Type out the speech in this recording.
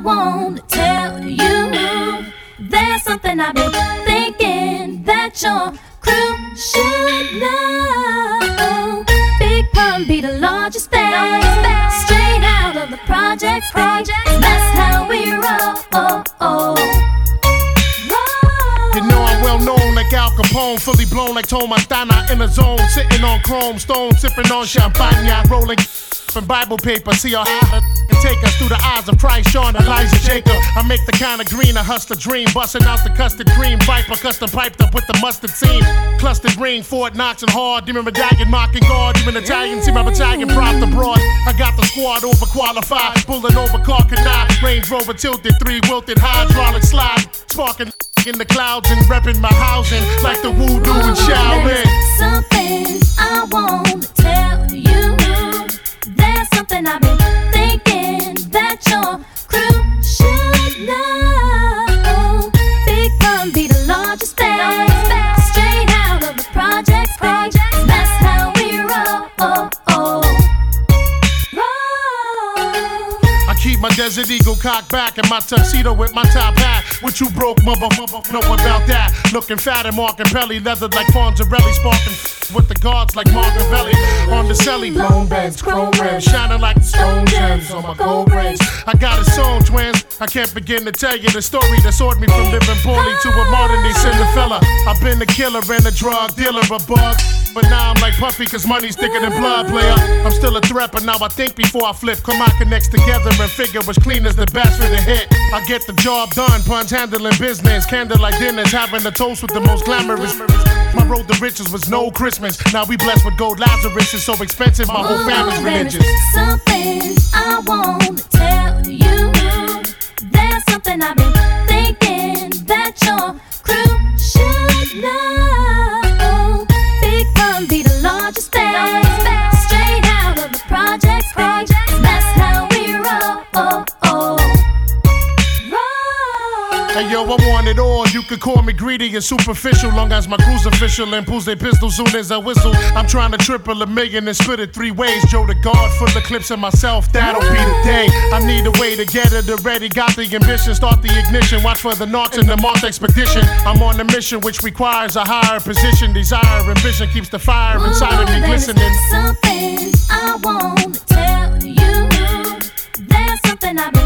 want to tell you. There's something I've been thinking that your crew should know. Big Pun be the largest band, straight out of the projects. That's how we roll. You know I'm well known like Al Capone, fully blown like Tom Montana in the zone, sitting on chrome stone, sipping on champagne, rolling from Bible paper. See how high can take us through the eyes of Christ, Sean, Elijah, Jacob. I make the kind of green a hustler dream, busting out the custard cream, Viper custom piped up with the mustard seam, clustered green, Fort Knox and hard. Demon medallion, mocking guard, even Italian, see my battalion propped abroad. I got the squad overqualified, pulling over car canal, Range Rover tilted, 3 wilted hydraulic slide, sparking in the clouds and repping my housing like the voodoo and Shaolin. There's something I want to tell you. There's something I've been thinking that your crew should know. Big Pun be the largest band, straight out of the projects. That's how we roll. Keep my Desert Eagle cocked back and my tuxedo with my top hat. What you broke, motherfucker, know about that? Looking fat and Mark and Belly, leathered like Fonzarelli, sparking with the guards like Machiavelli. On the celly, blown beds, chrome rims, shining like the stone gems on my gold rings. I got a song, twins. I can't begin to tell you the story that soared me from living poorly to a modern day Cinderella. I've been a killer and a drug dealer, a bug. But now I'm like Puffy, cause money's thicker than blood, player. I'm still a threat, but now I think before I flip. Come on, connects together and figure which clean is the best for the hit. I get the job done, Pun's handling business. Candlelight dinners, having a toast with the most glamorous. My road to riches was no Christmas. Now we blessed with gold Lazarus. It's so expensive, my whole family's religious. Something I want to tell you. There's something I've been thinking that your crew should know. Big Pun be the largest band, straight out of the projects. That's how we roll. Hey yo, I want it all. You could call me greedy and superficial, long as my crew's official and pulls their pistol soon as I whistle. I'm trying to triple $1 million and split it 3 ways. Joe the guard for the clips of myself, that'll be the day. I need a way to get it already. Got the ambition, start the ignition. Watch for the knots in the Marth expedition. I'm on a mission which requires a higher position. Desire and vision keeps the fire inside of me glistening. Something I want to tell you. There's something I've